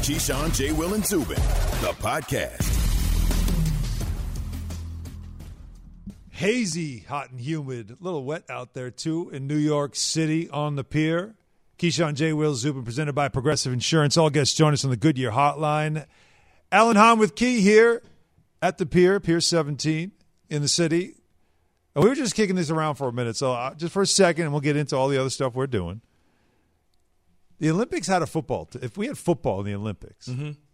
Keyshawn, J. Will, and Zubin, the podcast. Hazy, hot and humid, a little wet out there too in New York City on the pier. Keyshawn, J. Will, Zubin, presented by Progressive Insurance. All guests join us on the Goodyear Hotline. Alan Hahn with Key here at the pier, Pier 17 in the city. And we were just kicking this around for a minute, so just for a second, and we'll get into all the other stuff we're doing. The Olympics had a football. If we had football in the Olympics,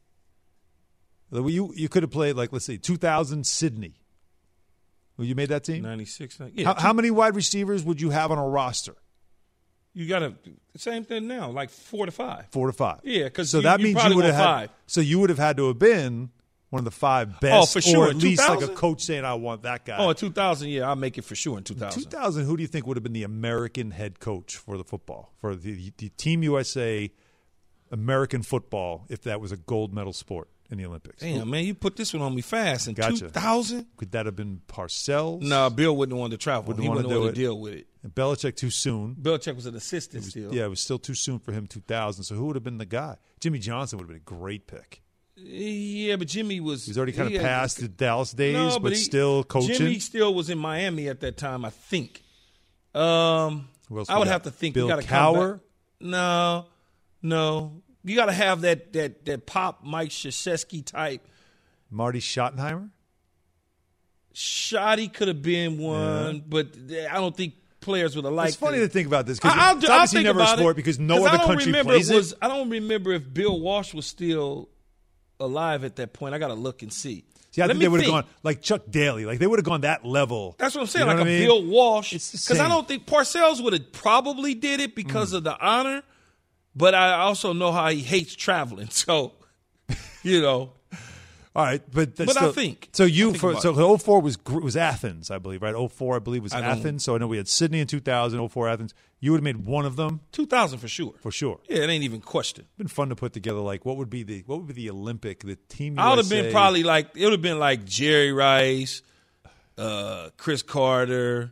you could have played, like, let's say, 2000 Sydney. Well, you made that team? 96. Yeah. How many wide receivers would you have on a roster? You got to same thing now, like 4 to 5. 4 to 5. Yeah, because so that means you would have had 5. So you would have had to have been one of the 5 best, for sure. or at least 2000? like a coach saying, "I want that guy." Oh, in 2000, yeah, I'll make it for sure in 2000. 2000, who do you think would have been the American head coach for the football, for the Team USA American football, if that was a gold medal sport in the Olympics? Damn, man, you put this one on me fast. In Gotcha. 2000? Could that have been Parcells? No, Bill wouldn't want to travel. He wouldn't want to deal with it. And Belichick too soon. Belichick was an assistant still. Yeah, it was still too soon for him, 2000. So who would have been the guy? Jimmy Johnson would have been a great pick. Yeah, but Jimmy was... He's already kind of past the Dallas days, but still coaching. Jimmy still was in Miami at that time, I think. I would have to think. Bill Cowher? No. You got to have that pop Mike Krzyzewski type. Marty Schottenheimer? Shotty could have been one, but I don't think players would have liked it. It's funny to think about this because it's I'll obviously never a sport because no other country plays it. I don't remember if Bill Walsh was still alive at that point. I got to look and see. See, I think they would have gone like Chuck Daly. Like they would have gone that level. That's what I'm saying. You know like a Bill Walsh. Because I don't think Parcells would have probably did it because of the honor. But I also know how he hates traveling. So, All right, but still, I think so. 04 was Athens, I believe, right? 04, I believe, was Athens. So I know we had Sydney in 2000, 04 Athens. You would have made one of them. 2000 for sure. For sure. Yeah, it ain't even question. It's been fun to put together. Like, what would be the Olympic, the team USA? I would have been probably it would have been like Jerry Rice, Chris Carter,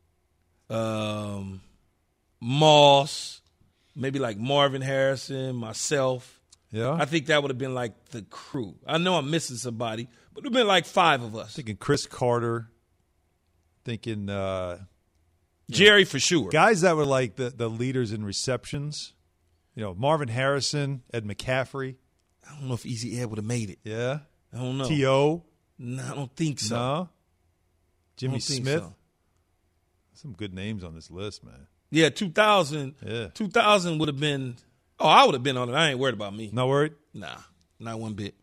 Moss, maybe like Marvin Harrison, myself. Yeah. I think that would have been like the crew. I know I'm missing somebody, but it would have been like 5 of us. Thinking Chris Carter, thinking Jerry for sure. Guys that were like the leaders in receptions. Marvin Harrison, Ed McCaffrey. I don't know if Easy Ed would have made it. Yeah. I don't know. T.O. No, I don't think so. No. Jimmy Smith. So. Some good names on this list, man. Yeah, 2000. Yeah. 2000 would have been. Oh, I would have been on it. I ain't worried about me. Not worried? Nah, not one bit.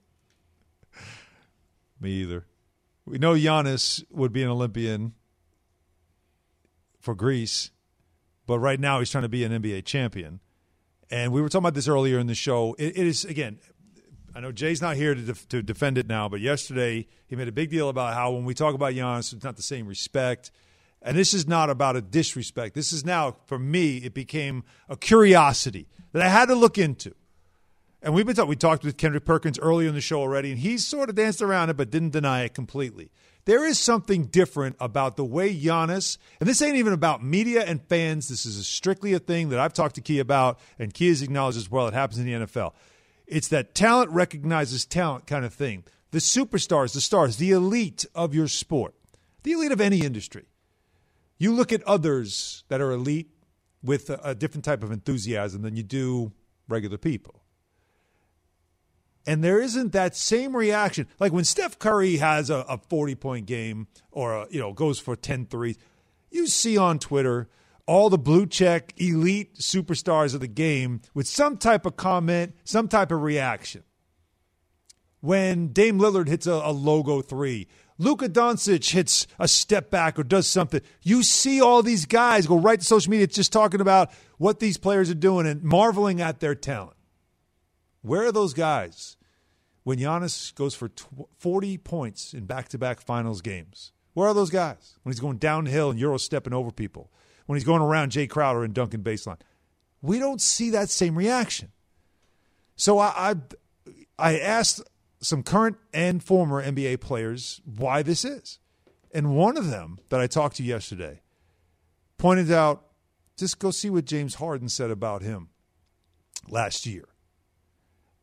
Me either. We know Giannis would be an Olympian for Greece, but right now he's trying to be an NBA champion. And we were talking about this earlier in the show. It is, again, I know Jay's not here to defend it now, but yesterday he made a big deal about how when we talk about Giannis, it's not the same respect. And this is not about a disrespect. This is now, for me, it became a curiosity that I had to look into. And we talked with Kendrick Perkins earlier in the show already, and he sort of danced around it but didn't deny it completely. There is something different about the way Giannis, and this ain't even about media and fans. This is strictly a thing that I've talked to Key about, and Key has acknowledged as well. It happens in the NFL. It's that talent recognizes talent kind of thing. The superstars, the stars, the elite of your sport, the elite of any industry. You look at others that are elite with a different type of enthusiasm than you do regular people. And there isn't that same reaction. Like when Steph Curry has a 40-point game or goes for 10 threes, you see on Twitter all the blue check elite superstars of the game with some type of comment, some type of reaction. When Dame Lillard hits a logo three, Luka Doncic hits a step back or does something, you see all these guys go right to social media just talking about what these players are doing and marveling at their talent. Where are those guys when Giannis goes for 40 points in back-to-back finals games? Where are those guys when he's going downhill and Euro-stepping over people? When he's going around Jay Crowder and dunking baseline? We don't see that same reaction. So I asked some current and former NBA players why this is. And one of them that I talked to yesterday pointed out, just go see what James Harden said about him last year.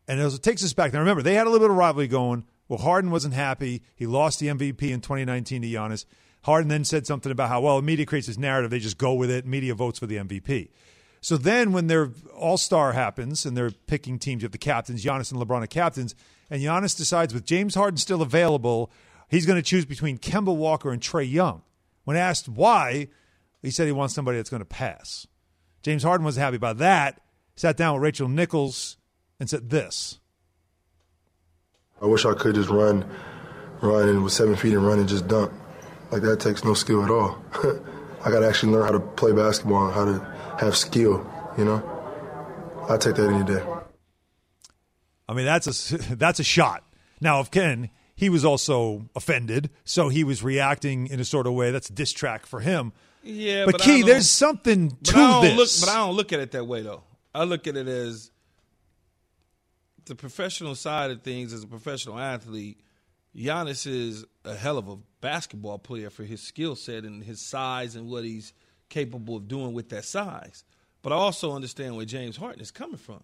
And it takes us back. Now, remember, they had a little bit of rivalry going. Well, Harden wasn't happy. He lost the MVP in 2019 to Giannis. Harden then said something about how, well, media creates this narrative. They just go with it. Media votes for the MVP. So then when their All-Star happens and they're picking teams, you have the captains, Giannis and LeBron are captains, and Giannis decides with James Harden still available, he's going to choose between Kemba Walker and Trae Young. When asked why, he said he wants somebody that's going to pass. James Harden wasn't happy about that, sat down with Rachel Nichols and said this. I wish I could just run and with 7 feet and run and just dunk. Like, that takes no skill at all. I got to actually learn how to play basketball and how to have skill, you know? I take that any day. I mean, that's a shot. Now, of Ken, he was also offended, so he was reacting in a sort of way that's a diss track for him. Yeah, but Key, there's something to this. But I don't look at it that way, though. I look at it as the professional side of things. As a professional athlete, Giannis is a hell of a basketball player for his skill set and his size and what he's capable of doing with that size. But I also understand where James Harden is coming from.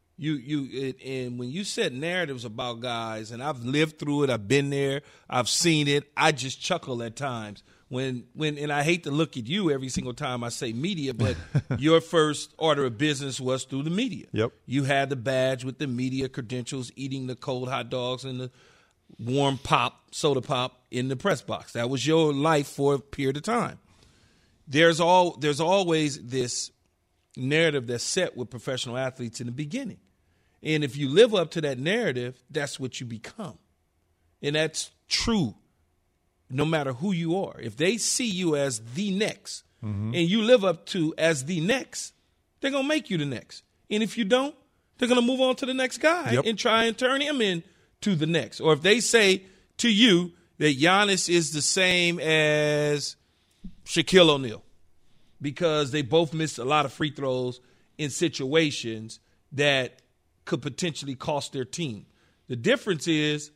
And when you set narratives about guys, and I've lived through it, I've been there, I've seen it, I just chuckle at times. When and I hate to look at you every single time I say media, but your first order of business was through the media. Yep. You had the badge with the media credentials, eating the cold hot dogs and the warm soda pop in the press box. That was your life for a period of time. There's always this narrative that's set with professional athletes in the beginning. And if you live up to that narrative, that's what you become. And that's true no matter who you are. If they see you as the next and you live up to as the next, they're going to make you the next. And if you don't, they're going to move on to the next guy and try and turn him into the next. Or if they say to you that Giannis is the same as Shaquille O'Neal because they both missed a lot of free throws in situations that could potentially cost their team. The difference is,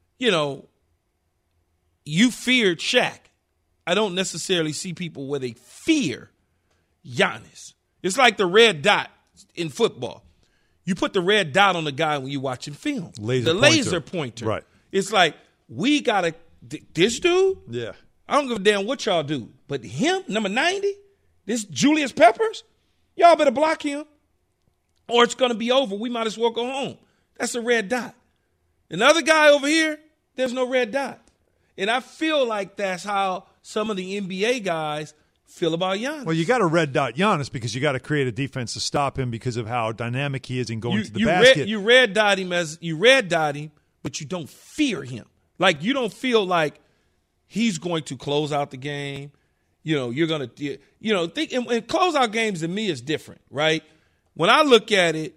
you feared Shaq. I don't necessarily see people where they fear Giannis. It's like the red dot in football. You put the red dot on the guy when you're watching film. Laser pointer. Right. It's like, we got to – this dude? Yeah. I don't give a damn what y'all do. But him, number 90, this Julius Peppers, y'all better block him or it's going to be over. We might as well go home. That's a red dot. Another guy over here, there's no red dot. And I feel like that's how some of the NBA guys feel about Giannis. Well, you got to red dot Giannis because you got to create a defense to stop him because of how dynamic he is in going to the basket. You red dot him, but you don't fear him. Like, you don't feel like he's going to close out the game. You're going to, think, and close out games to me is different, right? When I look at it,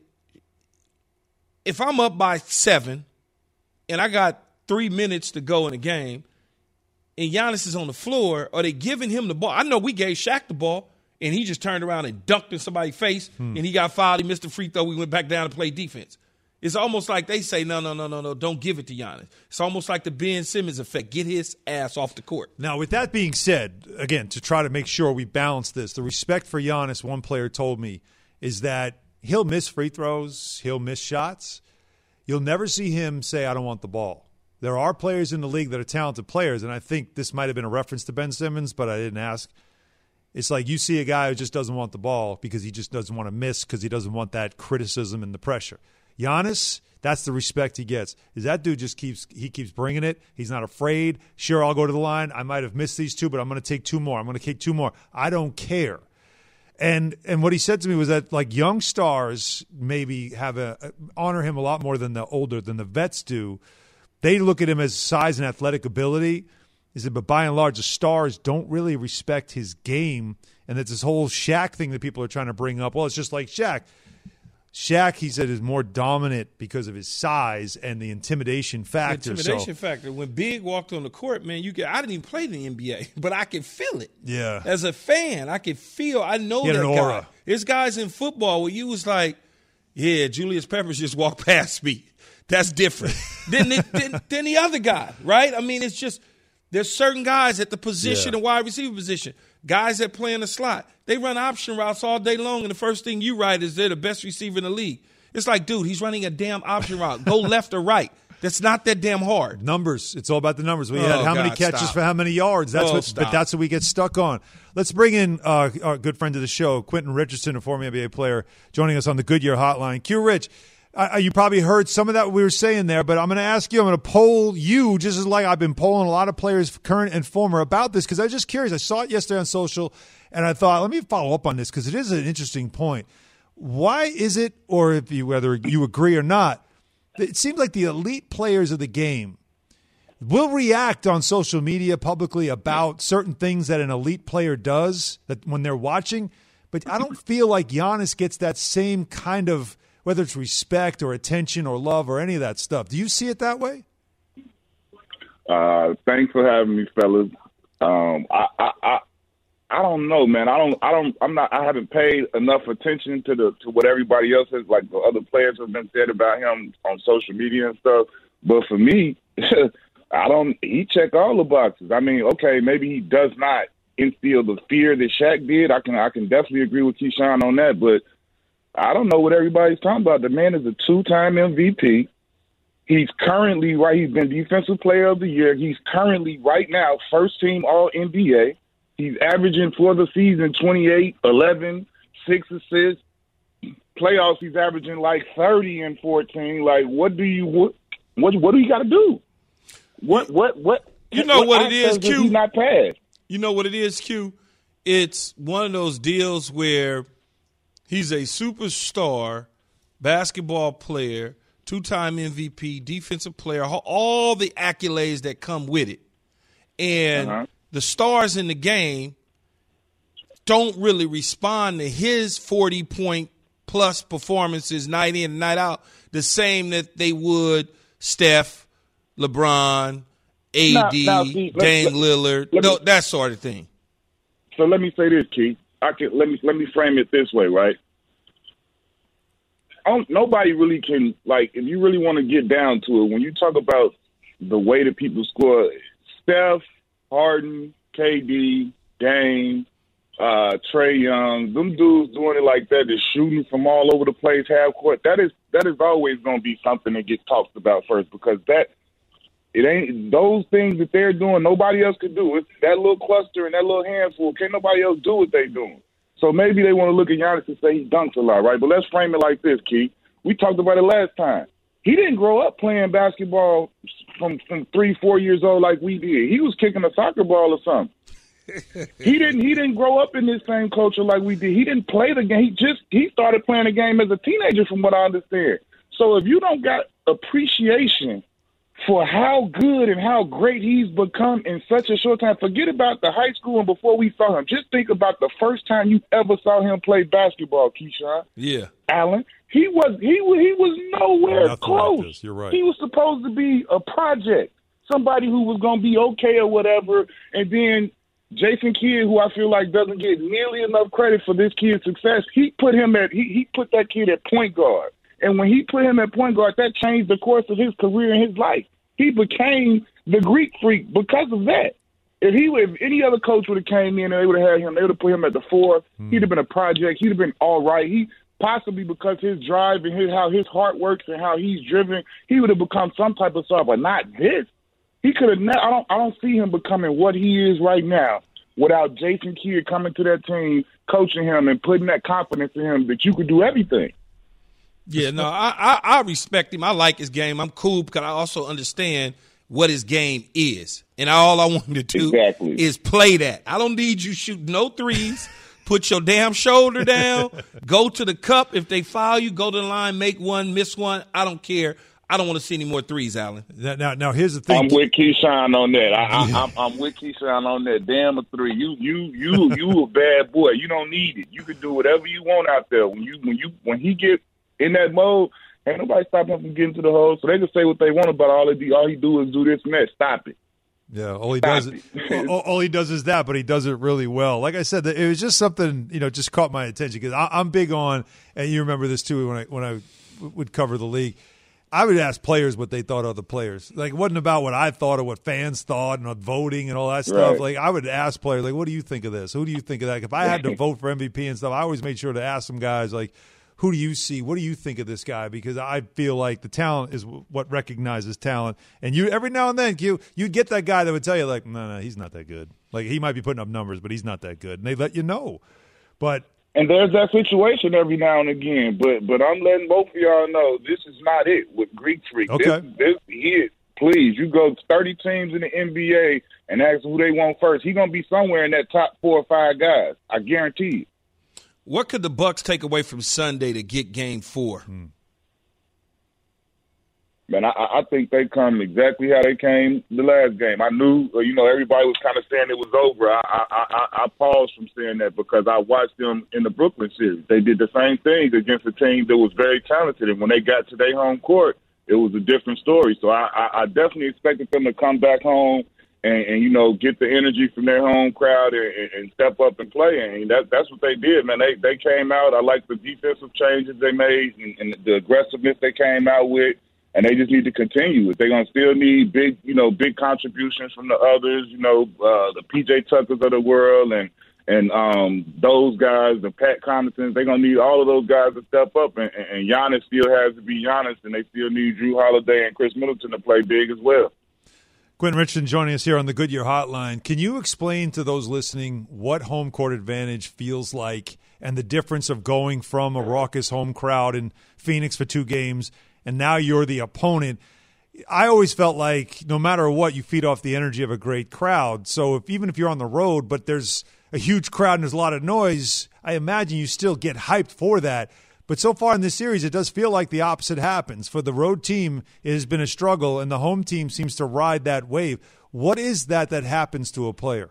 if I'm up by 7 and I got 3 minutes to go in a game and Giannis is on the floor, are they giving him the ball? I know we gave Shaq the ball and he just turned around and dunked in somebody's face and he got fouled. He missed the free throw. We went back down to play defense. It's almost like they say, no, don't give it to Giannis. It's almost like the Ben Simmons effect. Get his ass off the court. Now, with that being said, again, to try to make sure we balance this, the respect for Giannis, one player told me, is that he'll miss free throws, he'll miss shots. You'll never see him say, I don't want the ball. There are players in the league that are talented players, and I think this might have been a reference to Ben Simmons, but I didn't ask. It's like you see a guy who just doesn't want the ball because he just doesn't want to miss because he doesn't want that criticism and the pressure. Giannis, that's the respect he gets. Is that dude just keeps bringing it. He's not afraid. Sure, I'll go to the line. I might have missed these 2, but I'm going to take 2 more. I'm going to take 2 more. I don't care. And what he said to me was that, like, young stars maybe honor him a lot more than the vets do. They look at him as size and athletic ability. He said, but by and large, the stars don't really respect his game. And it's this whole Shaq thing that people are trying to bring up. Well, it's just like Shaq. Shaq, he said, is more dominant because of his size and the intimidation factor. Factor. When Big walked on the court, man, I didn't even play in the NBA, but I could feel it. Yeah. As a fan, I could feel. I know he had that an aura. guy. There's guys in football where you was like, yeah, Julius Peppers just walked past me. That's different than the other guy, right? I mean, it's just there's certain guys at the position, the wide receiver position, guys that play in the slot. They run option routes all day long, and the first thing you write is they're the best receiver in the league. It's like, dude, he's running a damn option route. Go left or right. That's not that damn hard. Numbers. It's all about the numbers. We had how many catches for how many yards. But that's what we get stuck on. Let's bring in our good friend of the show, Quentin Richardson, a former NBA player, joining us on the Goodyear Hotline. Q Rich, you probably heard some of that we were saying there, but I'm going to ask you, I'm going to poll you, just as like I've been polling a lot of players, current and former, about this, because I was just curious. I saw it yesterday on social, and I thought, let me follow up on this, because it is an interesting point. Why is it, or whether you agree or not, it seems like the elite players of the game will react on social media publicly about certain things that an elite player does that when they're watching, but I don't feel like Giannis gets that same kind of, whether it's respect or attention or love or any of that stuff. Do you see it that way? Thanks for having me, fellas. I don't know, man. I haven't paid enough attention to what everybody else has, like the other players have been said about him on social media and stuff. But for me, he check all the boxes. I mean, okay, maybe he does not instill the fear that Shaq did. I can definitely agree with Keyshawn on that, but I don't know what everybody's talking about. The man is a 2-time MVP. He's currently he's been Defensive Player of the Year. He's currently right now first team All NBA. He's averaging for the season 28, 11, 6 assists. Playoffs, he's averaging like 30 and 14. Like, what do you got to do? What? You know what it is, Q? He's not passed. You know what it is, Q? It's one of those deals where he's a superstar basketball player, 2-time MVP, defensive player, all the accolades that come with it. And the stars in the game don't really respond to his 40-point-plus performances night in and night out the same that they would Steph, LeBron, AD, Dame Lillard, that sort of thing. So let me say this, Keith. Let me frame it this way, right? Nobody really can, like, if you really want to get down to it, when you talk about the way that people score, Steph, Harden, KD, Dame, Trae Young, them dudes doing it like that, just shooting from all over the place, half court. That is always going to be something that gets talked about first, because it ain't those things that they're doing. Nobody else could do it. That little cluster and that little handful. Can't nobody else do what they're doing. So maybe they want to look at Giannis and say he dunks a lot, right? But let's frame it like this, Keith. We talked about it last time. He didn't grow up playing basketball from 3-4 years old like we did. He was kicking a soccer ball or something. He didn't grow up in this same culture like we did. He didn't play the game. He started playing the game as a teenager, from what I understand. So if you don't got appreciation for how good and how great he's become in such a short time, forget about the high school and before we saw him. Just think about the first time you ever saw him play basketball, Keyshawn. Yeah. Allen. He was nowhere close. Like You're right. He was supposed to be a project, somebody who was going to be okay or whatever. And then Jason Kidd, who I feel like doesn't get nearly enough credit for this kid's success, he put that kid at point guard. And when he put him at point guard, that changed the course of his career and his life. He became the Greek freak because of that. If any other coach would have came in and they would have had him, they would have put him at the 4. He'd have been a project. He'd have been all right. He possibly, because his drive and how his heart works and how he's driven, he would have become some type of star, but not this. He could have. I don't see him becoming what he is right now without Jason Kidd coming to that team, coaching him, and putting that confidence in him that you could do everything. Yeah, no, I respect him. I like his game. I'm cool because I also understand what his game is. And all I want him to do is play that. I don't need you shooting no threes. Put your damn shoulder down. Go to the cup. If they foul you, go to the line, make one, miss one. I don't care. I don't want to see any more threes, Allen. Now here's the thing. I'm with Keyshawn on that. I'm with Keyshawn on that. Damn a 3. You a bad boy. You don't need it. You can do whatever you want out there. When he get in that mode, ain't nobody stopping him from getting to the hole. So they can say what they want about all he do is do this and that. Stop it. Yeah, all he does is that, but he does it really well. Like I said, it was just something, just caught my attention because I'm big on, and you remember this too when I would cover the league. I would ask players what they thought of the players. Like, it wasn't about what I thought or what fans thought and voting and all that stuff. Right. Like, I would ask players, like, what do you think of this? Who do you think of that? If I had to vote for MVP and stuff, I always made sure to ask some guys, like, Who do you see? What do you think of this guy? Because I feel like the talent is what recognizes talent. And you every now and then you get that guy that would tell you, like, no, he's not that good. Like, he might be putting up numbers, but he's not that good. And they let you know. And there's that situation every now and again. But I'm letting both of y'all know this is not it with Greek Freak. Okay. This is, please, you go 30 teams in the NBA and ask who they want first. He's going to be somewhere in that top 4 or 5 guys. I guarantee you. What could the Bucks take away from Sunday to get Game 4? Man, I think they come exactly how they came the last game. I knew, everybody was kind of saying it was over. I paused from saying that because I watched them in the Brooklyn series. They did the same thing against a team that was very talented, and when they got to their home court, it was a different story. So I definitely expected them to come back home and get the energy from their home crowd and step up and play. And that's what they did, man. They came out. I like the defensive changes they made and the aggressiveness they came out with. And they just need to continue it. They're going to still need big contributions from the others, the P.J. Tuckers of the world and those guys, the Pat Connaughtons. They're going to need all of those guys to step up. And Giannis still has to be Giannis, and they still need Drew Holiday and Chris Middleton to play big as well. Quentin Richardson joining us here on the Goodyear Hotline. Can you explain to those listening what home court advantage feels like and the difference of going from a raucous home crowd in Phoenix for 2 games and now you're the opponent? I always felt like no matter what, you feed off the energy of a great crowd. So even if you're on the road, but there's a huge crowd and there's a lot of noise, I imagine you still get hyped for that. But so far in this series, it does feel like the opposite happens. For the road team, it has been a struggle, and the home team seems to ride that wave. What is that happens to a player?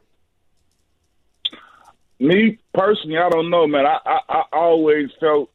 Me, personally, I don't know, man. I always felt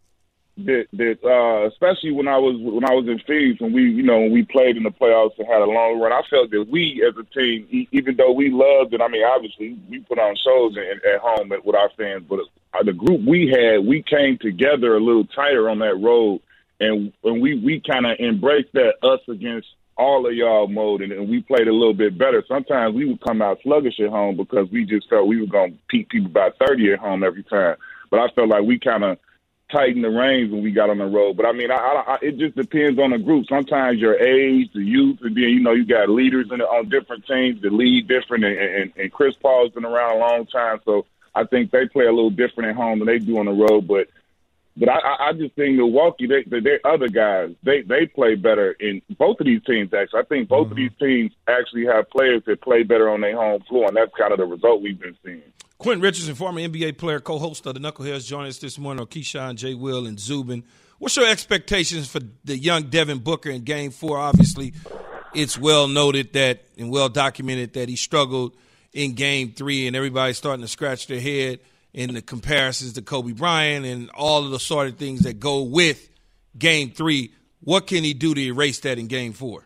that especially when I was in Phoenix, when we played in the playoffs and had a long run, I felt that we as a team, even though we loved it, I mean, obviously we put on shows at home with our fans, but the group we came together a little tighter on that road, and we kind of embraced that us against all of y'all mode, and we played a little bit better. Sometimes we would come out sluggish at home because we just felt we were going to beat people by 30 at home every time. But I felt like we kind of tighten the reins when we got on the road. But I mean, it just depends on the group. Sometimes your age, the youth, and then you got leaders on different teams that lead different. And Chris Paul's been around a long time, so I think they play a little different at home than they do on the road. But I just think Milwaukee, their other guys, they play better in both of these teams. Actually, I think both of these teams actually have players that play better on their home floor, and that's kind of the result we've been seeing. Quentin Richardson, former NBA player, co-host of the Knuckleheads, joining us this morning on Keyshawn, J. Will, and Zubin. What's your expectations for the young Devin Booker in Game 4? Obviously, it's well noted that and well documented that he struggled in Game 3, and everybody's starting to scratch their head in the comparisons to Kobe Bryant and all of the sort of things that go with Game 3. What can he do to erase that in Game 4?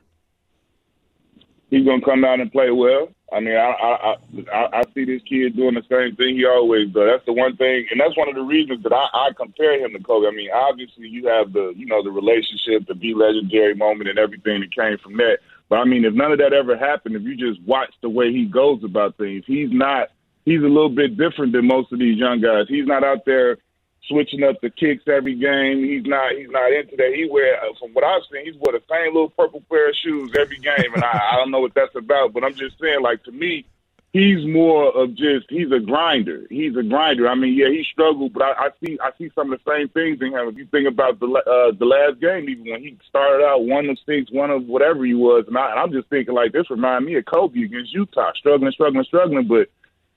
He's going to come out and play well. I mean, I see this kid doing the same thing he always does. That's the one thing, and that's one of the reasons that I compare him to Kobe. I mean, obviously you have the relationship, the Be Legendary moment and everything that came from that. But, I mean, if none of that ever happened, if you just watch the way he goes about things, he's a little bit different than most of these young guys. He's not out there switching up the kicks every game. He's not into that. He from what I've seen, he's wear the same little purple pair of shoes every game, and I don't know what that's about. But I'm just saying, like, to me, he's more of he's a grinder. He's a grinder. I mean, yeah, he struggled, but I see some of the same things in him. If you think about the last game, even when he started out 1 of 6, 1 of whatever he was, and I'm just thinking, like, this reminds me of Kobe against Utah, struggling, but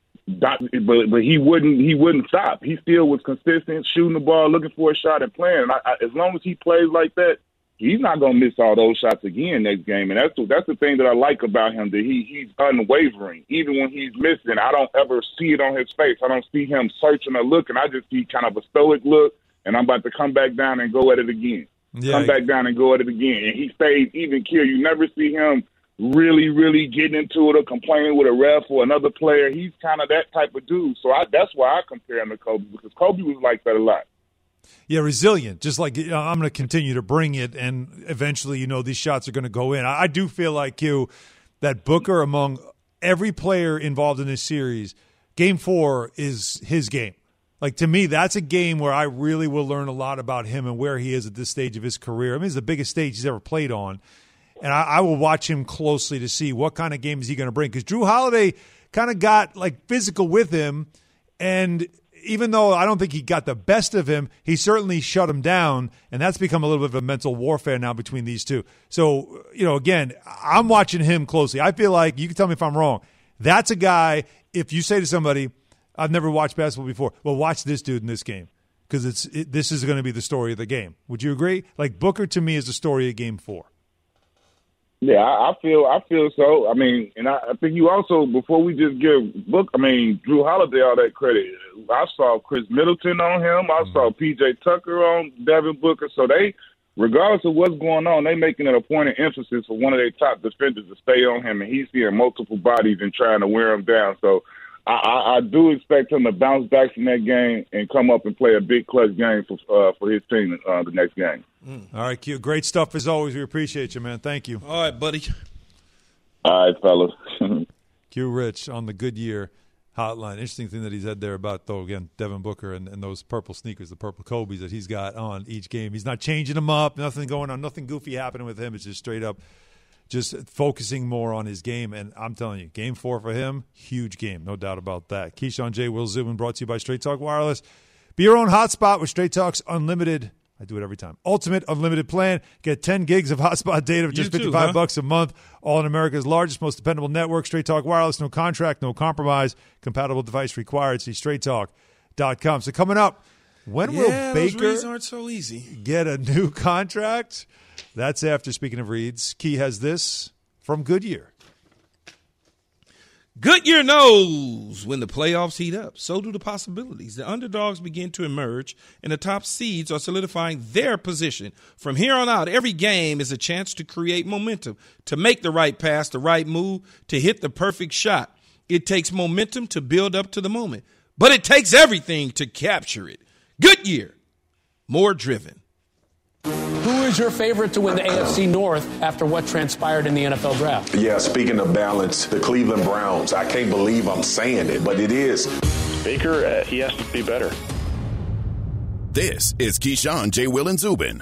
he wouldn't stop. He still was consistent, shooting the ball, looking for a shot, and playing. And as long as he plays like that, he's not going to miss all those shots again next game. And that's the thing that I like about him, that he's unwavering. Even when he's missing, I don't ever see it on his face. I don't see him searching or looking. I just see kind of a stoic look, and I'm about to come back down and go at it again. Yeah. Come back down and go at it again. And he stays even keel. You never see him really, really getting into it or complaining with a ref or another player. He's kind of that type of dude. So that's why I compare him to Kobe, because Kobe was like that a lot. Yeah, resilient. Just like, I'm going to continue to bring it, and eventually, these shots are going to go in. I do feel like, that Booker, among every player involved in this series, Game 4 is his game. Like, to me, that's a game where I really will learn a lot about him and where he is at this stage of his career. I mean, it's the biggest stage he's ever played on. And I will watch him closely to see what kind of game is he going to bring. Because Drew Holiday kind of got, like, physical with him. And even though I don't think he got the best of him, he certainly shut him down. And that's become a little bit of a mental warfare now between these two. So, again, I'm watching him closely. I feel like, you can tell me if I'm wrong, that's a guy, if you say to somebody, I've never watched basketball before, well, watch this dude in this game because this is going to be the story of the game. Would you agree? Like, Booker, to me, is the story of Game 4. Yeah, I feel so. I mean, and I think you also, before we just give Drew Holiday all that credit, I saw Chris Middleton on him. I saw P.J. Tucker on Devin Booker. So they, regardless of what's going on, they making it a point of emphasis for one of their top defenders to stay on him, and he's seeing multiple bodies and trying to wear him down. So I do expect him to bounce back from that game and come up and play a big clutch game for his team the next game. All right, Q. Great stuff as always. We appreciate you, man. Thank you. All right, buddy. All right, fellas. Q Rich on the Goodyear hotline. Interesting thing that he said there about, though, again, Devin Booker and those purple sneakers, the purple Kobe's that he's got on each game. He's not changing them up. Nothing going on. Nothing goofy happening with him. It's just straight up just focusing more on his game. And I'm telling you, Game 4 for him, huge game. No doubt about that. Keyshawn J. Will Zubin brought to you by Straight Talk Wireless. Be your own hotspot with Straight Talk's unlimited, I do it every time, ultimate unlimited plan. Get 10 gigs of hotspot data for just $55 a month. All in America's largest, most dependable network. Straight Talk Wireless, no contract, no compromise. Compatible device required. See straighttalk.com. So coming up, when will Baker those reads aren't so easy. Get a new contract? That's after, speaking of reads, Key has this from Goodyear. Goodyear knows when the playoffs heat up, so do the possibilities. The underdogs begin to emerge, and the top seeds are solidifying their position. From here on out, every game is a chance to create momentum, to make the right pass, the right move, to hit the perfect shot. It takes momentum to build up to the moment, but it takes everything to capture it. Goodyear, more driven. Who is your favorite to win the AFC North after what transpired in the NFL draft? Yeah, speaking of balance, the Cleveland Browns. I can't believe I'm saying it, but it is. Baker, he has to be better. This is Keyshawn, J. Will, and Zubin.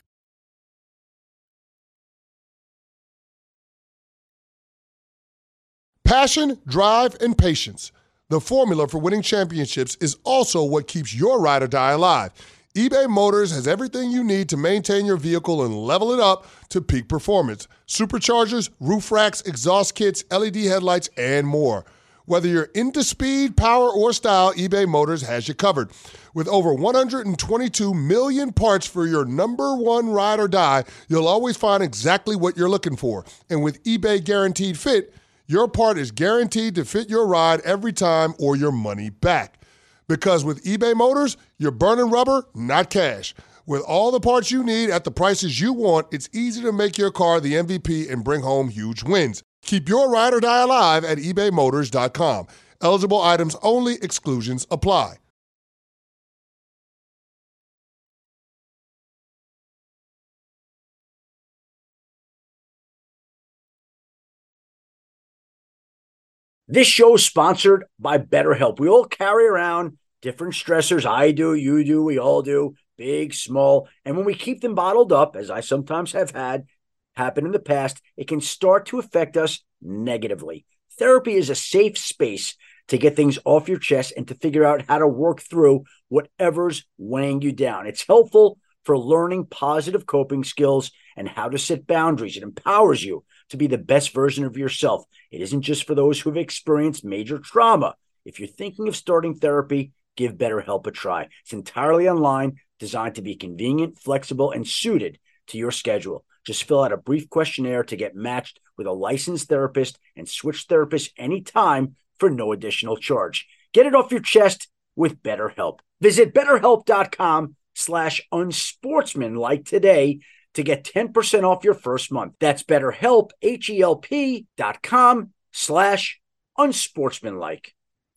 Passion, drive, and patience. The formula for winning championships is also what keeps your ride or die alive. eBay Motors has everything you need to maintain your vehicle and level it up to peak performance. Superchargers, roof racks, exhaust kits, LED headlights, and more. Whether you're into speed, power, or style, eBay Motors has you covered. With over 122 million parts for your number one ride or die, you'll always find exactly what you're looking for. And with eBay Guaranteed Fit, your part is guaranteed to fit your ride every time or your money back. Because with eBay Motors, you're burning rubber, not cash. With all the parts you need at the prices you want, it's easy to make your car the MVP and bring home huge wins. Keep your ride or die alive at ebaymotors.com. Eligible items only. Exclusions apply. This show is sponsored by BetterHelp. We all carry around different stressors. I do, you do, we all do, big, small. And when we keep them bottled up, as I sometimes have had happen in the past, it can start to affect us negatively. Therapy is a safe space to get things off your chest and to figure out how to work through whatever's weighing you down. It's helpful for learning positive coping skills and how to set boundaries. It empowers you to be the best version of yourself. It isn't just for those who have experienced major trauma. If you're thinking of starting therapy, give BetterHelp a try. It's entirely online, designed to be convenient, flexible, and suited to your schedule. Just fill out a brief questionnaire to get matched with a licensed therapist and switch therapists anytime for no additional charge. Get it off your chest with BetterHelp. Visit BetterHelp.com/unsportsmanlike today to get 10% off your first month. That's BetterHelp, HELP.com/unsportsmanlike.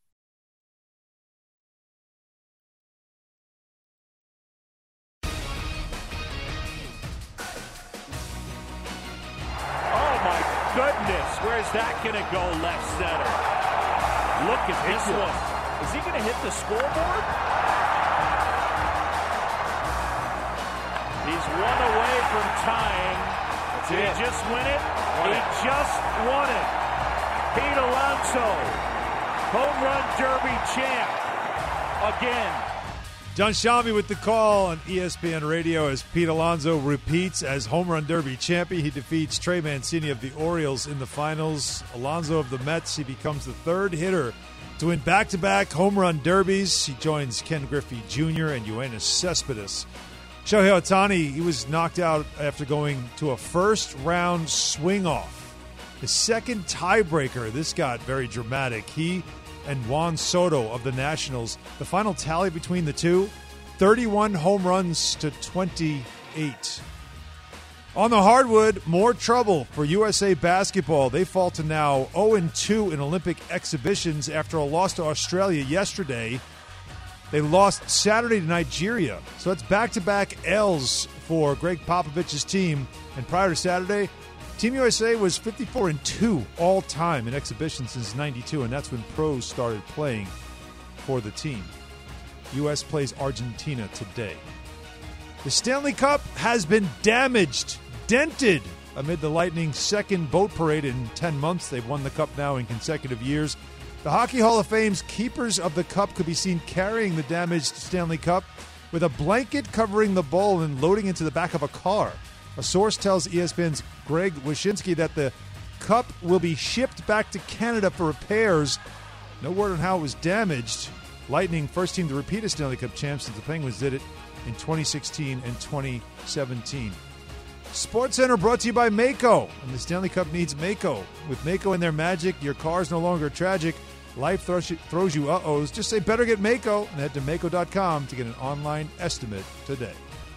Oh my goodness, where's that going to go left center? Look at this one. Is he going to hit the scoreboard? He's one away from tying. Did he just win it? He just won it. Pete Alonso, home run derby champ again. John Shalvey with the call on ESPN Radio as Pete Alonso repeats as home run derby champion. He defeats Trey Mancini of the Orioles in the finals. Alonso of the Mets, he becomes the third hitter to win back-to-back home run derbies. He joins Ken Griffey Jr. and Yoenis Cespedes. Shohei Ohtani, he was knocked out after going to a first-round swing-off. The second tiebreaker, this got very dramatic. He and Juan Soto of the Nationals. The final tally between the two, 31 home runs to 28. On the hardwood, more trouble for USA Basketball. They fall to now 0-2 in Olympic exhibitions after a loss to Australia yesterday. They lost Saturday to Nigeria. So that's back-to-back L's for Greg Popovich's team. And prior to Saturday, Team USA was 54-2 all-time in exhibitions since '92, and that's when pros started playing for the team. U.S. plays Argentina today. The Stanley Cup has been dented amid the Lightning's second boat parade in 10 months. They've won the Cup now in consecutive years. The Hockey Hall of Fame's keepers of the Cup could be seen carrying the damaged Stanley Cup with a blanket covering the bowl and loading into the back of a car. A source tells ESPN's Greg Wyshynski that the Cup will be shipped back to Canada for repairs. No word on how it was damaged. Lightning, first team to repeat as Stanley Cup champs since the Penguins did it in 2016 and 2017. SportsCenter brought to you by Maaco, and the Stanley Cup needs Maaco. With Maaco and their magic, your car's no longer tragic. Life throws you uh-ohs. Just say better get Maaco and head to Maaco.com to get an online estimate today.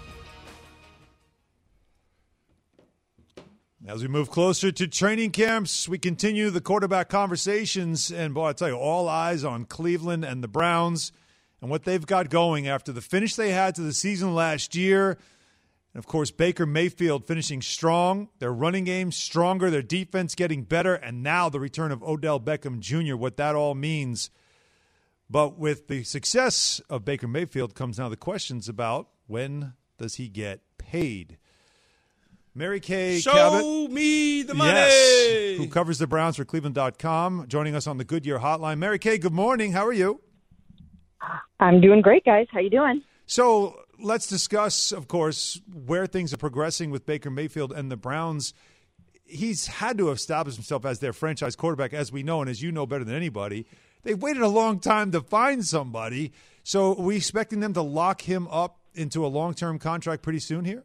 As we move closer to training camps, we continue the quarterback conversations. And, boy, I tell you, all eyes on Cleveland and the Browns and what they've got going after the finish they had to the season last year. And, of course, Baker Mayfield finishing strong, their running game stronger, their defense getting better, and now the return of Odell Beckham Jr., what that all means. But with the success of Baker Mayfield comes now the questions about when does he get paid? Mary Kay Cabot, Show me the money. yes, who covers the Browns for Cleveland.com, joining us on the Goodyear Hotline. Mary Kay, good morning. How are you? I'm doing great, guys. How you doing? So let's discuss, of course, where things are progressing with Baker Mayfield and the Browns. He's had to establish himself as their franchise quarterback, as we know, and as you know better than anybody. They've waited a long time to find somebody. So are we expecting them to lock him up into a long-term contract pretty soon here?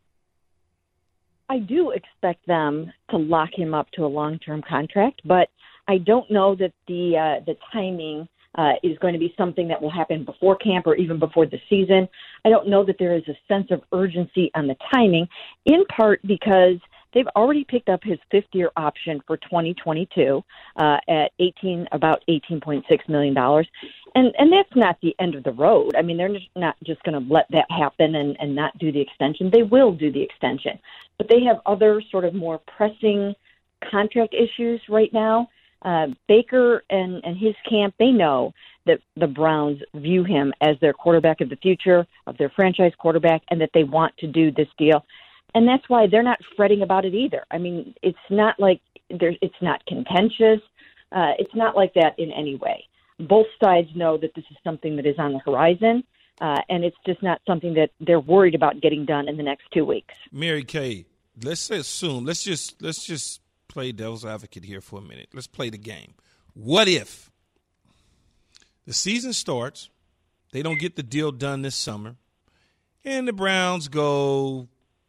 I do expect them to lock him up to a long-term contract, but I don't know that the timing is going to be something that will happen before camp or even before the season. I don't know that there is a sense of urgency on the timing, in part because they've already picked up his fifth-year option for 2022 at about $18.6 million. And that's not the end of the road. I mean, they're not just going to let that happen and not do the extension. They will do the extension. But they have other sort of more pressing contract issues right now. Baker and his camp, they know that the Browns view him as their quarterback of the future, of their franchise quarterback, and that they want to do this deal. And that's why they're not fretting about it either. I mean, it's not like it's not contentious. It's not like that in any way. Both sides know that this is something that is on the horizon, and it's just not something that they're worried about getting done in the next 2 weeks. Mary Kay, let's just play devil's advocate here for a minute. Let's play the game. What if the season starts, they don't get the deal done this summer, and the Browns go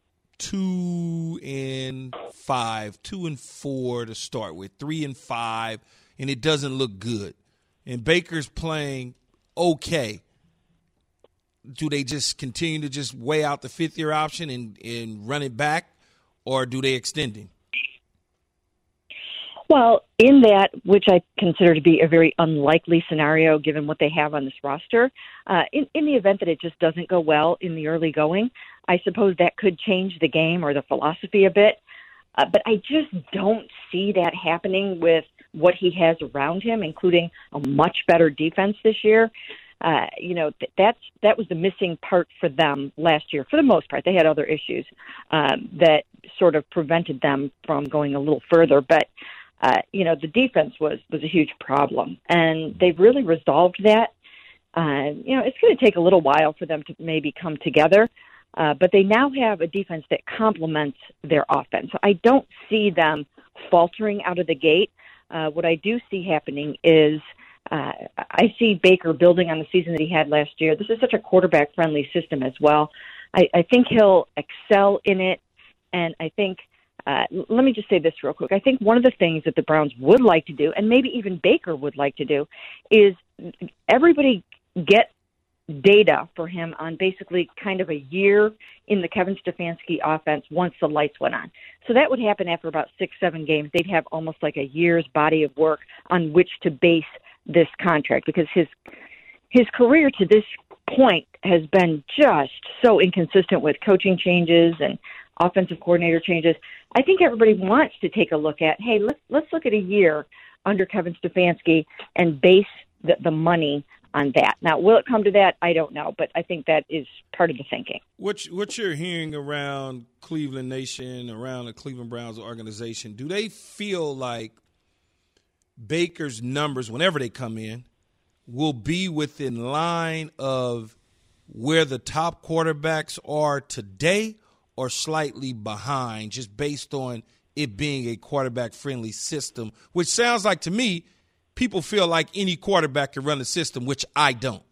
2-5, 2-4 to start with, 3-5, and it doesn't look good, and Baker's playing okay. Do they just continue to just weigh out the fifth-year option and run it back, or do they extend him? Well, in that, which I consider to be a very unlikely scenario given what they have on this roster, in the event that it just doesn't go well in the early going, I suppose that could change the game or the philosophy a bit. But I just don't see that happening with what he has around him, including a much better defense this year. that was the missing part for them last year. For the most part, they had other issues that sort of prevented them from going a little further. But the defense was a huge problem, and they've really resolved that. It's going to take a little while for them to maybe come together, but they now have a defense that complements their offense. So I don't see them faltering out of the gate. What I do see happening is I see Baker building on the season that he had last year. This is such a quarterback-friendly system as well. I think he'll excel in it, and I think let me just say this real quick. I think one of the things that the Browns would like to do, and maybe even Baker would like to do, is everybody get data for him on basically kind of a year in the Kevin Stefanski offense once the lights went on. So that would happen after about 6-7 games. They'd have almost like a year's body of work on which to base this contract, because his career to this point has been just so inconsistent with coaching changes and offensive coordinator changes. I think everybody wants to take a look at, hey, let's look at a year under Kevin Stefanski and base the money on that. Now, will it come to that? I don't know, but I think that is part of the thinking. What you're hearing around Cleveland Nation, around the Cleveland Browns organization, do they feel like Baker's numbers, whenever they come in, will be within line of where the top quarterbacks are today, or slightly behind, just based on it being a quarterback-friendly system, which sounds like to me people feel like any quarterback can run the system, which I don't.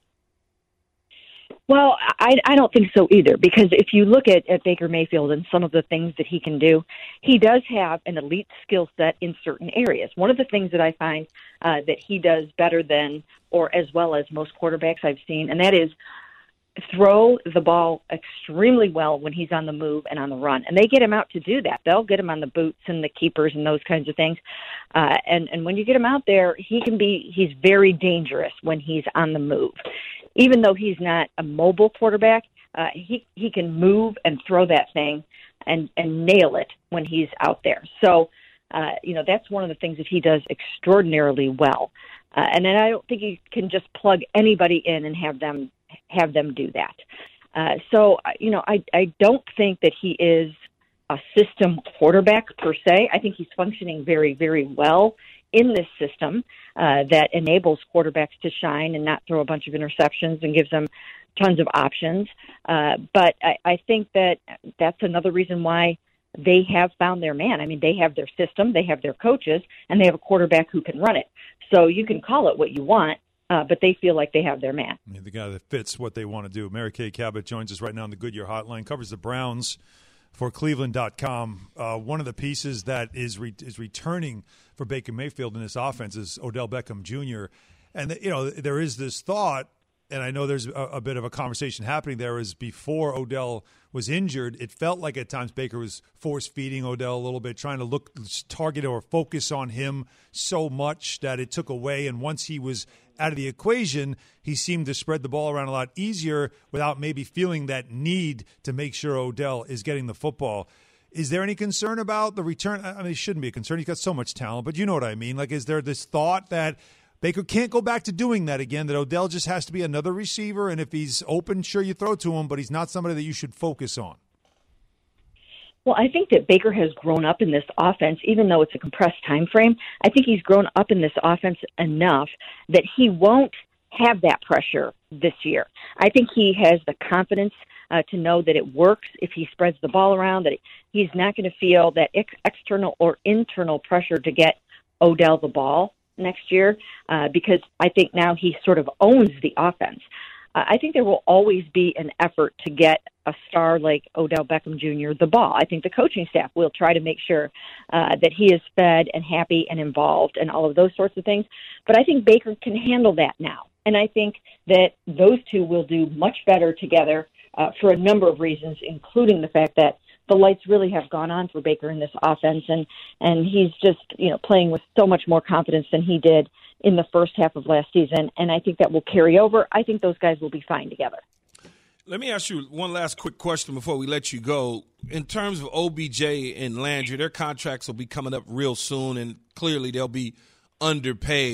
Well, I don't think so either, because if you look at Baker Mayfield and some of the things that he can do, he does have an elite skill set in certain areas. One of the things that I find that he does better than, or as well as most quarterbacks I've seen, and that is throw the ball extremely well when he's on the move and on the run. And they get him out to do that. They'll get him on the boots and the keepers and those kinds of things. And when you get him out there, he's very dangerous when he's on the move. Even though he's not a mobile quarterback, he can move and throw that thing and nail it when he's out there. So, that's one of the things that he does extraordinarily well. And then I don't think you can just plug anybody in and have them do that. I don't think that he is a system quarterback per se. I think he's functioning very, very well in this system that enables quarterbacks to shine and not throw a bunch of interceptions and gives them tons of options. But I think that's another reason why they have found their man. I mean, they have their system, they have their coaches, and they have a quarterback who can run it. So you can call it what you want, but they feel like they have their man. Yeah, the guy that fits what they want to do. Mary Kay Cabot joins us right now on the Goodyear Hotline, covers the Browns for Cleveland.com. One of the pieces that is returning for Baker Mayfield in this offense is Odell Beckham Jr. And, there is this thought, and I know there's a bit of a conversation happening there, is before Odell was injured, it felt like at times Baker was force-feeding Odell a little bit, trying to target or focus on him so much that it took away. And once he was out of the equation, he seemed to spread the ball around a lot easier without maybe feeling that need to make sure Odell is getting the football. Is there any concern about the return? I mean, it shouldn't be a concern. He's got so much talent, but you know what I mean. Like, is there this thought that Baker can't go back to doing that again, that Odell just has to be another receiver, and if he's open, sure, you throw to him, but he's not somebody that you should focus on? Well, I think that Baker has grown up in this offense, even though it's a compressed time frame. I think he's grown up in this offense enough that he won't have that pressure this year. I think he has the confidence to know that it works if he spreads the ball around, that he's not going to feel that external or internal pressure to get Odell the ball next year, because I think now he sort of owns the offense. I think there will always be an effort to get a star like Odell Beckham Jr. the ball. I think the coaching staff will try to make sure that he is fed and happy and involved and all of those sorts of things. But I think Baker can handle that now. And I think that those two will do much better together for a number of reasons, including the fact that the lights really have gone on for Baker in this offense, and he's just playing with so much more confidence than he did in the first half of last season, and I think that will carry over. I think those guys will be fine together. Let me ask you one last quick question before we let you go. In terms of OBJ and Landry, their contracts will be coming up real soon, and clearly they'll be underpaid.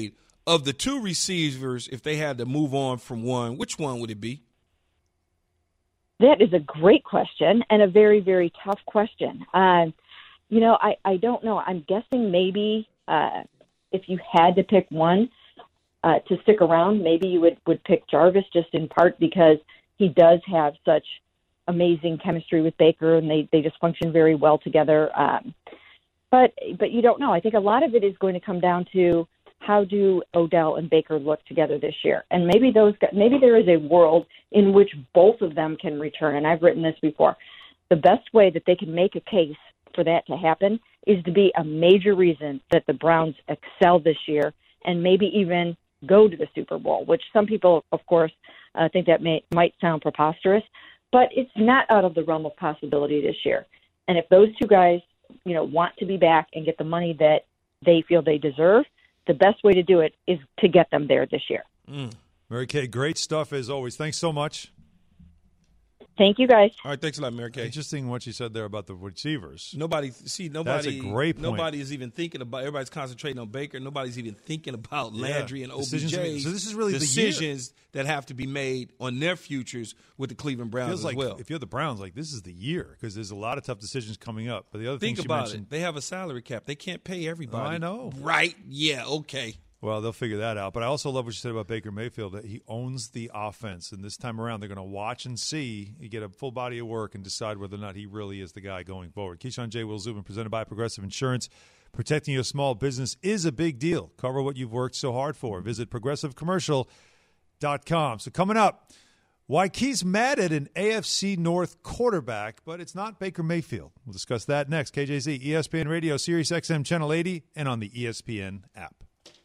Of the two receivers, if they had to move on from one, which one would it be? That is a great question and a very, very tough question. I don't know. I'm guessing maybe if you had to pick one to stick around, maybe you would pick Jarvis, just in part because he does have such amazing chemistry with Baker, and they just function very well together. But you don't know. I think a lot of it is going to come down to how do Odell and Baker look together this year, and maybe there is a world in which both of them can return. And I've written this before. The best way that they can make a case for that to happen is to be a major reason that the Browns excel this year and maybe even go to the Super Bowl, which some people, of course, think that might sound preposterous, but it's not out of the realm of possibility this year. And if those two guys, want to be back and get the money that they feel they deserve, the best way to do it is to get them there this year. Mary Kay, great stuff as always. Thanks so much. Thank you, guys. All right, thanks a lot, Mary Kay. Interesting what you said there about the receivers. Nobody. That's a great point. Nobody is even thinking about. Everybody's concentrating on Baker. Nobody's even thinking about Landry and OBJ. So this is really decisions that have to be made on their futures with the Cleveland Browns as well. If you're the Browns, this is the year because there's a lot of tough decisions coming up. But the other think thing about it. They have a salary cap. They can't pay everybody. Oh, I know. Right? Yeah. Okay. Well, they'll figure that out. But I also love what you said about Baker Mayfield, that he owns the offense. And this time around, they're going to watch and see. You get a full body of work and decide whether or not he really is the guy going forward. Keyshawn J. Will Zubin, presented by Progressive Insurance. Protecting your small business is a big deal. Cover what you've worked so hard for. Visit ProgressiveCommercial.com. So coming up, why Key's mad at an AFC North quarterback, but it's not Baker Mayfield. We'll discuss that next. KJZ, ESPN Radio, Sirius XM Channel 80, and on the ESPN app.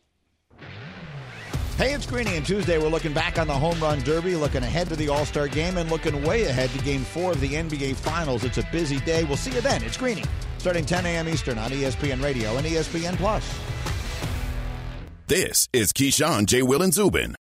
Hey, it's Greeny, and Tuesday we're looking back on the Home Run Derby, looking ahead to the All-Star Game, and looking way ahead to Game 4 of the NBA Finals. It's a busy day. We'll see you then. It's Greeny, starting 10 a.m. Eastern on ESPN Radio and ESPN+. This is Keyshawn, J. Will, and Zubin.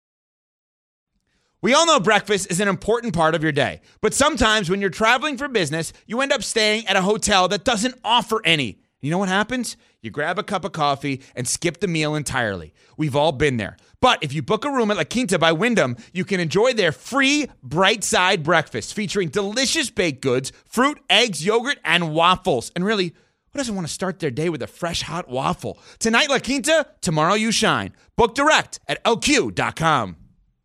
We all know breakfast is an important part of your day, but sometimes when you're traveling for business, you end up staying at a hotel that doesn't offer any. You know what happens? You grab a cup of coffee and skip the meal entirely. We've all been there. But if you book a room at La Quinta by Wyndham, you can enjoy their free Bright Side breakfast featuring delicious baked goods, fruit, eggs, yogurt, and waffles. And really, who doesn't want to start their day with a fresh hot waffle? Tonight, La Quinta, tomorrow you shine. Book direct at LQ.com.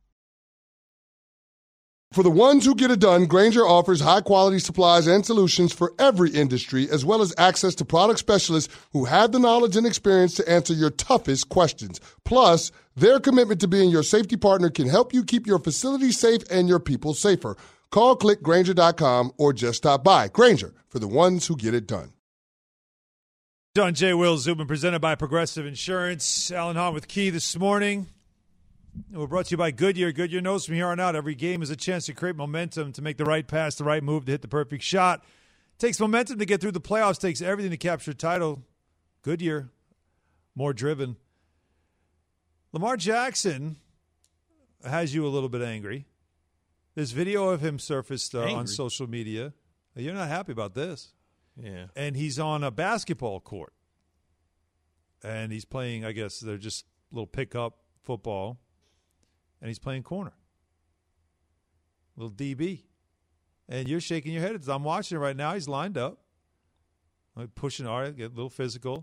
For the ones who get it done, Grainger offers high-quality supplies and solutions for every industry, as well as access to product specialists who have the knowledge and experience to answer your toughest questions. Plus, their commitment to being your safety partner can help you keep your facility safe and your people safer. Call, click Grainger.com, or just stop by. Grainger, for the ones who get it done. John J. Will Zubin, presented by Progressive Insurance. Alan Hahn with Key this morning. We're brought to you by Goodyear. Goodyear knows from here on out every game is a chance to create momentum, to make the right pass, the right move, to hit the perfect shot. Takes momentum to get through the playoffs, takes everything to capture a title. Goodyear, more driven. Lamar Jackson has you a little bit angry. There's video of him surfaced on social media. You're not happy about this. Yeah. And he's on a basketball court. And he's playing, I guess, they're just a little pickup football. And he's playing corner. Little DB. And you're shaking your head. I'm watching it right now. He's lined up. Like pushing hard, get a little physical.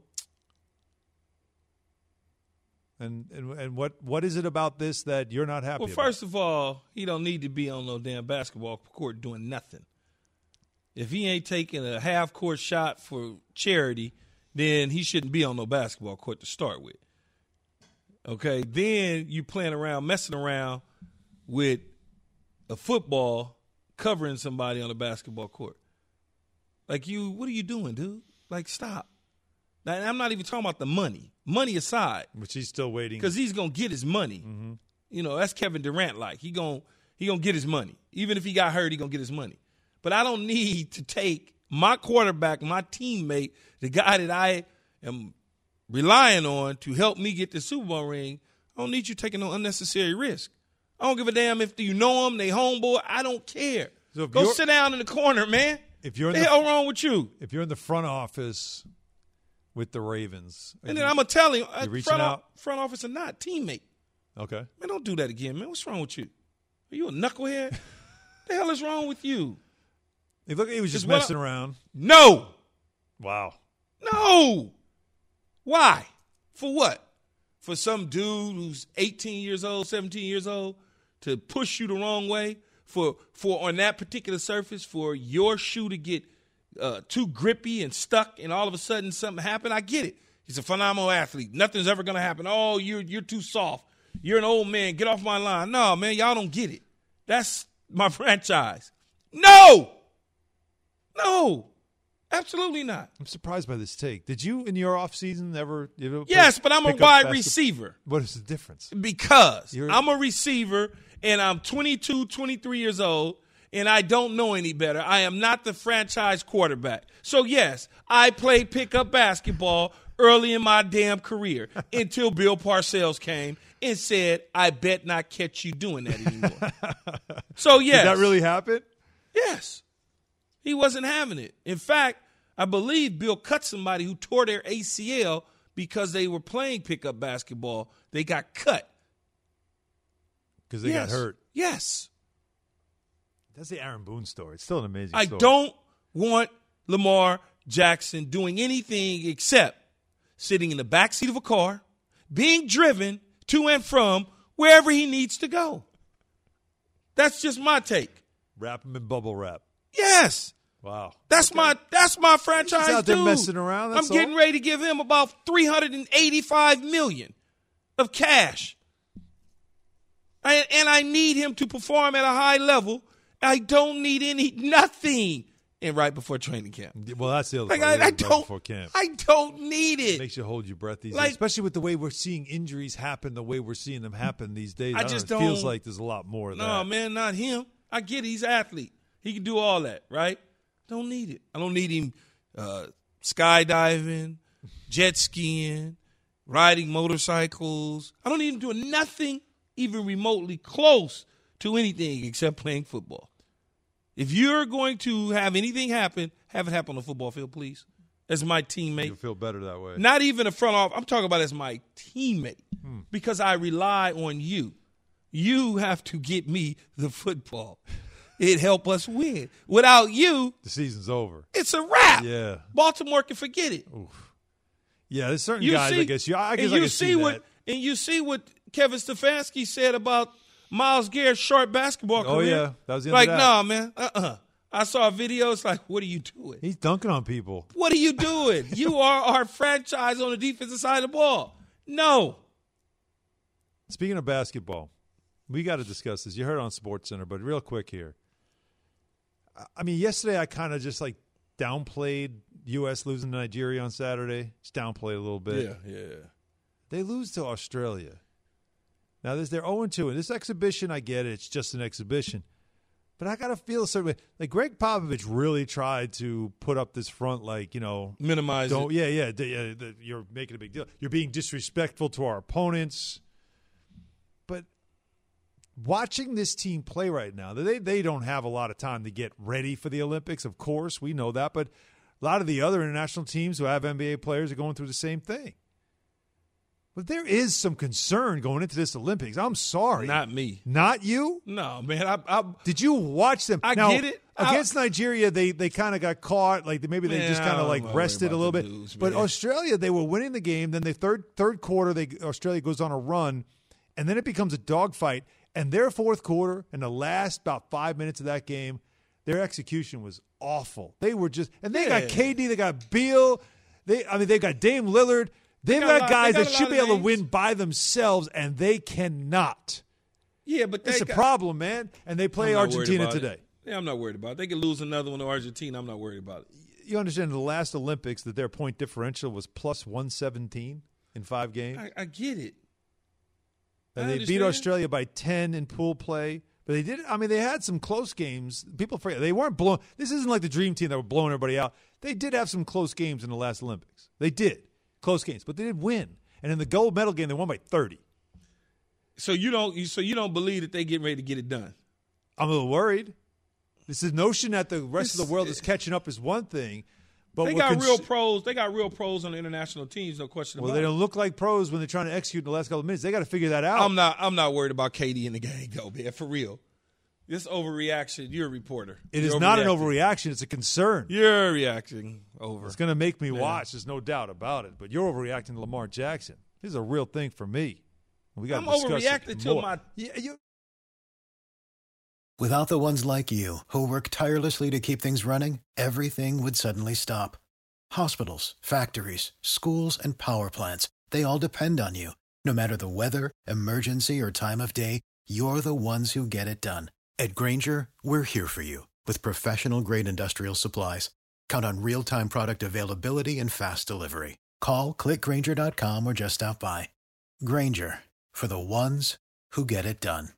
And what is it about this that you're not happy about? Well, first of all, he don't need to be on no damn basketball court doing nothing. If he ain't taking a half-court shot for charity, then he shouldn't be on no basketball court to start with. Okay, then you playing around, messing around with a football covering somebody on a basketball court. Like what are you doing, dude? Like, stop. Now, I'm not even talking about the money. Money aside. Which he's still waiting. Because he's going to get his money. Mm-hmm. You know, that's Kevin Durant like. He gonna get his money. Even if he got hurt, he going to get his money. But I don't need to take my quarterback, my teammate, the guy that I am relying on to help me get the Super Bowl ring. I don't need you taking no unnecessary risk. I don't give a damn if you know them, they homeboy. I don't care. So go sit down in the corner, man. If you're the hell wrong with you? If you're in the front office with the Ravens. And then I'm going to tell him, you reaching out? front office or not, teammate. Okay. Man, don't do that again, man. What's wrong with you? Are you a knucklehead? What the hell is wrong with you? He looked like he was just messing around. No. Wow. No. Why? For what? For some dude who's 18 years old, 17 years old to push you the wrong way? For on that particular surface, for your shoe to get too grippy and stuck and all of a sudden something happened? I get it. He's a phenomenal athlete. Nothing's ever going to happen. Oh, you're too soft. You're an old man. Get off my line. No, man, y'all don't get it. That's my franchise. No. Absolutely not. I'm surprised by this take. Did you, in your offseason, ever Yes, but I'm a wide receiver. What is the difference? Because I'm a receiver, and I'm 22, 23 years old, and I don't know any better. I am not the franchise quarterback. So, yes, I played pickup basketball early in my damn career until Bill Parcells came and said, I bet not catch you doing that anymore. So, yes. Did that really happen? Yes. He wasn't having it. In fact, I believe Bill cut somebody who tore their ACL because they were playing pickup basketball. They got cut. Because they got hurt. Yes. That's the Aaron Boone story. It's still an amazing story. I don't want Lamar Jackson doing anything except sitting in the backseat of a car, being driven to and from wherever he needs to go. That's just my take. Wrap him in bubble wrap. Yes. Wow. That's my franchise He's out there dude. Messing around. That's I'm getting ready to give him about $385 million of cash. And I need him to perform at a high level. I don't need nothing. And right before training camp. Well, that's the other like, part. I don't, before camp. I don't need it. Makes you hold your breath these Like, days. Especially with the way we're seeing injuries happen, the way we're seeing them happen these days. I just don't. It feels like there's a lot more of that. No, man, not him. I get it. He's an athlete. He can do all that, right? Don't need it. I don't need him skydiving, jet skiing, riding motorcycles. I don't need him doing nothing even remotely close to anything except playing football. If you're going to have anything happen, have it happen on the football field, please. As my teammate. You'll feel better that way. Not even a front office. I'm talking about as my teammate because I rely on you. You have to get me the football. It help us win. Without you, the season's over. It's a wrap. Yeah. Baltimore can forget it. Oof. Yeah, there's certain guys, I guess I can see that. And you see what Kevin Stefanski said about Myles Garrett's short basketball career. Oh, yeah. That was the end like, of that. nah, man. I saw a video. It's like, what are you doing? He's dunking on people. What are you doing? You are our franchise on the defensive side of the ball. No. Speaking of basketball, we got to discuss this. You heard it on SportsCenter, but real quick here. I mean, yesterday I kind of just like downplayed U.S. losing to Nigeria on Saturday. Just downplayed a little bit. Yeah. They lose to Australia. Now, they're 0-2. In this exhibition, I get it. It's just an exhibition. But I got to feel a certain way. Like, Greg Popovich really tried to put up this front, like, minimize it. Yeah. You're making a big deal. You're being disrespectful to our opponents. But watching this team play right now, they don't have a lot of time to get ready for the Olympics, of course. We know that. But a lot of the other international teams who have NBA players are going through the same thing. But there is some concern going into this Olympics. I'm sorry. Not me. Not you? No, man. Did you watch them? I now, get it. Against Nigeria, they kind of got caught. Like maybe they just kind of like rested a little bit. But Australia, they were winning the game. Then the third quarter, Australia goes on a run, and then it becomes a dogfight. And their fourth quarter and the last about 5 minutes of that game, their execution was awful. They were just – and they got KD, they got Beal. They got Dame Lillard. They've got guys that should be able to win by themselves, and they cannot. Yeah, but it's a problem, man. And they play Argentina today. Yeah, I'm not worried about it. They could lose another one to Argentina. I'm not worried about it. You understand the last Olympics that their point differential was plus 117 in 5 games? I get it. And they beat Australia by 10 in pool play. But they did. I mean, they had some close games. People forget. They weren't blown. This isn't like the Dream Team that were blowing everybody out. They did have some close games in the last Olympics. They did. Close games, but they did win. And in the gold medal game, they won by 30. So you don't believe that they get ready to get it done? I'm a little worried. This is notion that the rest of the world is catching up is one thing, They got real pros. They got real pros on the international teams, no question about it. Well, they don't look like pros when they're trying to execute in the last couple of minutes. They got to figure that out. I'm not worried about KD in the game, though, man, for real. This overreaction, you're a reporter. It is not an overreaction. It's a concern. You're reacting over. It's going to make me watch. There's no doubt about it. But you're overreacting to Lamar Jackson. This is a real thing for me. We got. I'm overreacting to my. Without the ones like you who work tirelessly to keep things running, everything would suddenly stop. Hospitals, factories, schools, and power plants—they all depend on you. No matter the weather, emergency, or time of day, you're the ones who get it done. At Grainger, we're here for you with professional-grade industrial supplies. Count on real-time product availability and fast delivery. Call, click Grainger.com, or just stop by. Grainger, for the ones who get it done.